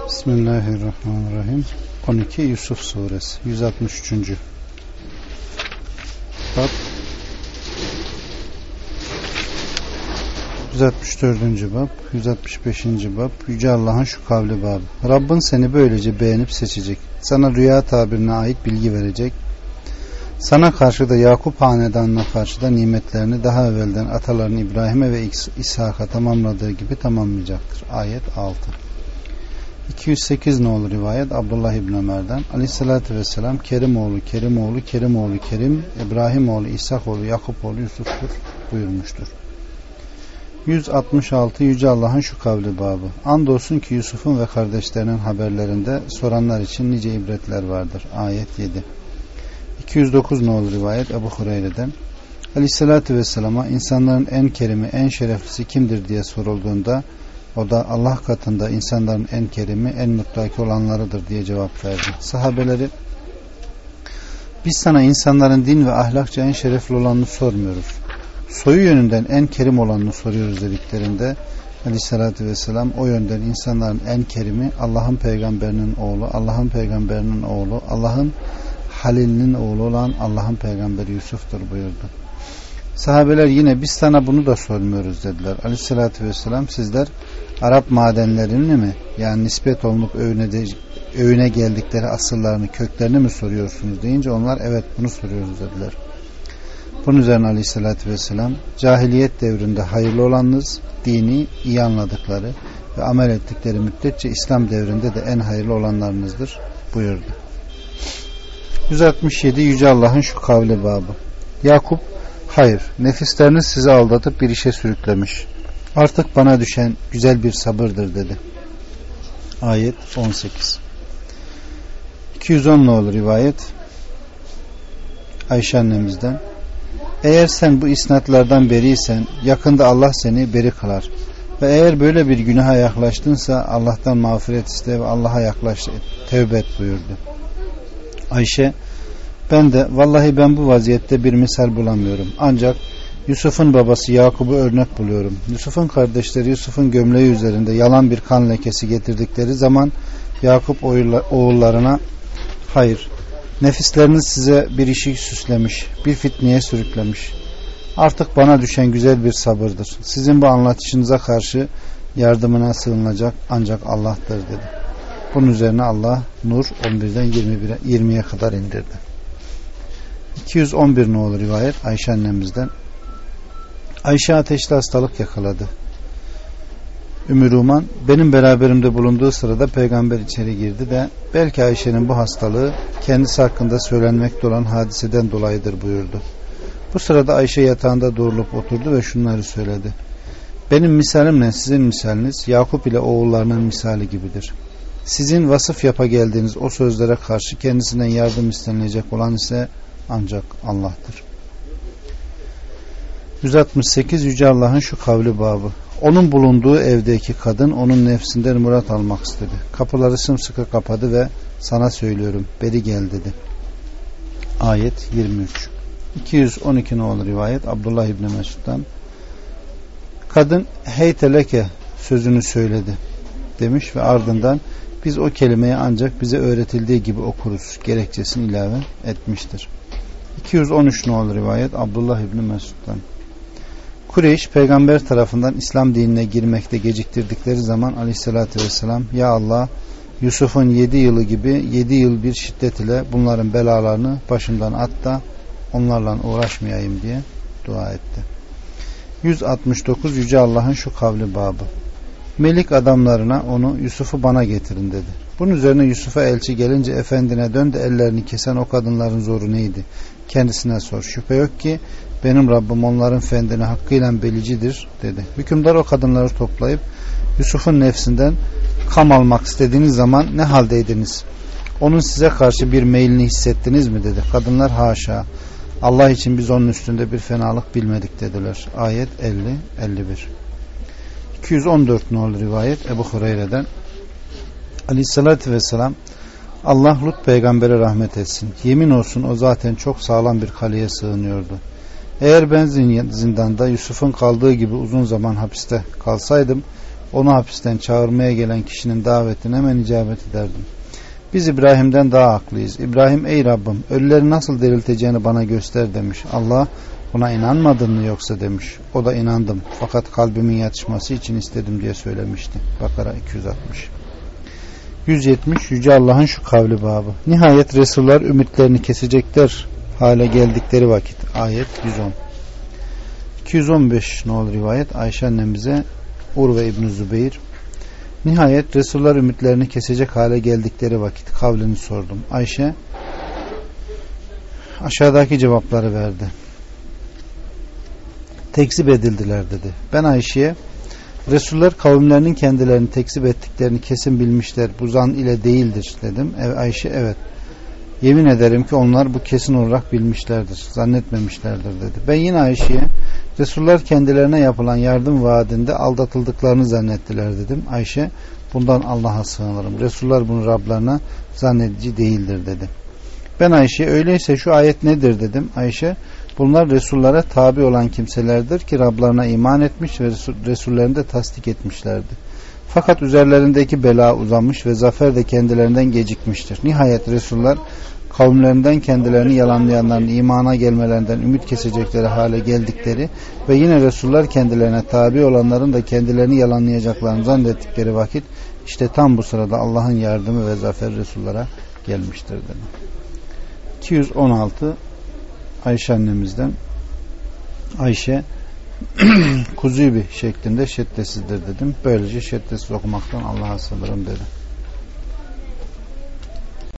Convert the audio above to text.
Bismillahirrahmanirrahim. 12 Yusuf suresi 163. Bab 164. bab 165. bab Yüce Allah'ın şu kavli babı. Rabbin seni böylece beğenip seçecek. Sana rüya tabirine ait bilgi verecek. Sana karşı da Yakup hanedanına karşı da nimetlerini daha evvelden atalarını İbrahim'e ve İshak'a tamamladığı gibi tamamlayacaktır. Ayet 6. 208 nolu rivayet Abdullah İbni Ömer'den Aleyhisselatü Vesselam Kerimoğlu, Kerimoğlu, Kerimoğlu, Kerim, İbrahimoğlu, İshak-oğlu, Yakupoğlu Yusuf'tur buyurmuştur. 166 Yüce Allah'ın şu kavli babı. Andolsun ki Yusuf'un ve kardeşlerinin haberlerinde soranlar için nice ibretler vardır. Ayet 7. 209 nolu rivayet Ebu Hureyre'den Aleyhisselatü Vesselam'a insanların en kerimi, en şereflisi kimdir diye sorulduğunda o da Allah katında insanların en kerimi, en mutlaki olanlarıdır diye cevap verdi. Sahabeleri biz sana insanların din ve ahlakça en şerefli olanını sormuyoruz. Soyu yönünden en kerim olanını soruyoruz dediklerinde Aleyhisselatü Vesselam o yönden insanların en kerimi Allah'ın peygamberinin oğlu, Allah'ın peygamberinin oğlu, Allah'ın Halil'in oğlu olan Allah'ın peygamberi Yusuf'tur buyurdu. Sahabeler yine biz sana bunu da sormuyoruz dediler. Aleyhissalatü vesselam sizler Arap madenlerini mi yani nispet olunup övüne geldikleri asıllarını köklerini mi soruyorsunuz deyince onlar evet bunu soruyoruz dediler. Bunun üzerine Aleyhissalatü vesselam cahiliyet devrinde hayırlı olanınız dini iyi anladıkları ve amel ettikleri müddetçe İslam devrinde de en hayırlı olanlarınızdır buyurdu. 167 Yüce Allah'ın şu kavli babı. Yakup hayır, nefisleriniz sizi aldatıp bir işe sürüklemiş. Artık bana düşen güzel bir sabırdır dedi. Ayet 18. 210 nolu rivayet Ayşe annemizden eğer sen bu isnatlardan beriysen yakında Allah seni beri kılar. Ve eğer böyle bir günaha yaklaştınsa Allah'tan mağfiret iste ve Allah'a yaklaş, tevbe et buyurdu. Ayşe vallahi ben bu vaziyette bir misal bulamıyorum. Ancak Yusuf'un babası Yakup'u örnek buluyorum. Yusuf'un kardeşleri Yusuf'un gömleği üzerinde yalan bir kan lekesi getirdikleri zaman Yakup oğullarına hayır, nefisleriniz size bir işi süslemiş, bir fitneye sürüklemiş. Artık bana düşen güzel bir sabırdır. Sizin bu anlatışınıza karşı yardımına sığınılacak ancak Allah'tır dedi. Bunun üzerine Allah Nur 11'den 20'ye kadar indirdi. 211 nolu rivayet Ayşe annemizden Ayşe ateşli hastalık yakaladı. Ümmü Ruman benim beraberimde bulunduğu sırada peygamber içeri girdi de belki Ayşe'nin bu hastalığı kendisi hakkında söylenmekte olan hadiseden dolayıdır buyurdu. Bu sırada Ayşe yatağında doğrulup oturdu ve şunları söyledi. Benim misalimle sizin misaliniz Yakup ile oğullarının misali gibidir. Sizin vasıf yapa geldiğiniz o sözlere karşı kendisinden yardım istenilecek olan ise ancak Allah'tır. 168 Yüce Allah'ın şu kavli babı. Onun bulunduğu evdeki kadın onun nefsinden murat almak istedi. Kapıları sımsıkı kapadı ve sana söylüyorum beri gel dedi. Ayet 23. 212 nolu rivayet Abdullah İbni Mesud'dan kadın heyteleke sözünü söyledi demiş ve ardından biz o kelimeyi ancak bize öğretildiği gibi okuruz gerekçesini ilave etmiştir. 213 nolu rivayet Abdullah İbni Mesud'dan Kureyş peygamber tarafından İslam dinine girmekte geciktirdikleri zaman Aleyhisselatü Vesselam ya Allah Yusuf'un 7 yılı gibi 7 yıl bir şiddet ile bunların belalarını başımdan at da onlarla uğraşmayayım diye dua etti. 169 Yüce Allah'ın şu kavli babı. Melik adamlarına onu Yusuf'u bana getirin dedi. Bunun üzerine Yusuf'a elçi gelince efendine dön de ellerini kesen o kadınların zoru neydi? Kendisine sor. Şüphe yok ki benim Rabbim onların fendini hakkıyla belicidir dedi. Hükümdar o kadınları toplayıp Yusuf'un nefsinden kam almak istediğiniz zaman ne haldeydiniz? Onun size karşı bir meylini hissettiniz mi dedi. Kadınlar haşa. Allah için biz onun üstünde bir fenalık bilmedik dediler. Ayet 50-51. 214 nolu rivayet Ebu Hureyre'den Aleyhissalatü Vesselam Allah Lut peygambere rahmet etsin. Yemin olsun o zaten çok sağlam bir kaleye sığınıyordu. Eğer ben zindanda Yusuf'un kaldığı gibi uzun zaman hapiste kalsaydım onu hapisten çağırmaya gelen kişinin davetine hemen icabet ederdim. Biz İbrahim'den daha haklıyız. İbrahim, ey Rabbim, ölüleri nasıl dirilteceğini bana göster demiş. Allah, buna inanmadın mı yoksa demiş. O da inandım fakat kalbimin yatışması için istedim diye söylemişti. Bakara 260. 170. Yüce Allah'ın şu kavli babı. Nihayet Resuller ümitlerini kesecekler hale geldikleri vakit. Ayet 110. 215 nol rivayet Ayşe annemize Urve İbn-i Zübeyir, nihayet Resuller ümitlerini kesecek hale geldikleri vakit kavlini sordum. Ayşe aşağıdaki cevapları verdi. Tekzip edildiler dedi. Ben Ayşe'ye, Resuller kavimlerinin kendilerini tekzip ettiklerini kesin bilmişler, bu zan ile değildir dedim. Ayşe, evet, yemin ederim ki onlar bu kesin olarak bilmişlerdir, zannetmemişlerdir dedi. Ben yine Ayşe'ye, Resuller kendilerine yapılan yardım vaadinde aldatıldıklarını zannettiler dedim. Ayşe, bundan Allah'a sığınırım, Resuller bunu Rablarına zannedici değildir dedi. Ben Ayşe'ye, öyleyse şu ayet nedir dedim. Ayşe, bunlar Resullere tabi olan kimselerdir ki Rablarına iman etmiş ve Resullerini de tasdik etmişlerdi. Fakat üzerlerindeki bela uzamış ve zafer de kendilerinden gecikmiştir. Nihayet Resuller kavimlerinden kendilerini yalanlayanların imana gelmelerinden ümit kesecekleri hale geldikleri ve yine Resuller kendilerine tabi olanların da kendilerini yalanlayacaklarını zannettikleri vakit, işte tam bu sırada Allah'ın yardımı ve zafer Resullara gelmiştir dedi. 216 Ayşe annemizden, Ayşe kuzubi şeklinde şeddesizdir dedim. Böylece şeddesiz okumaktan Allah'a sığınırım dedi.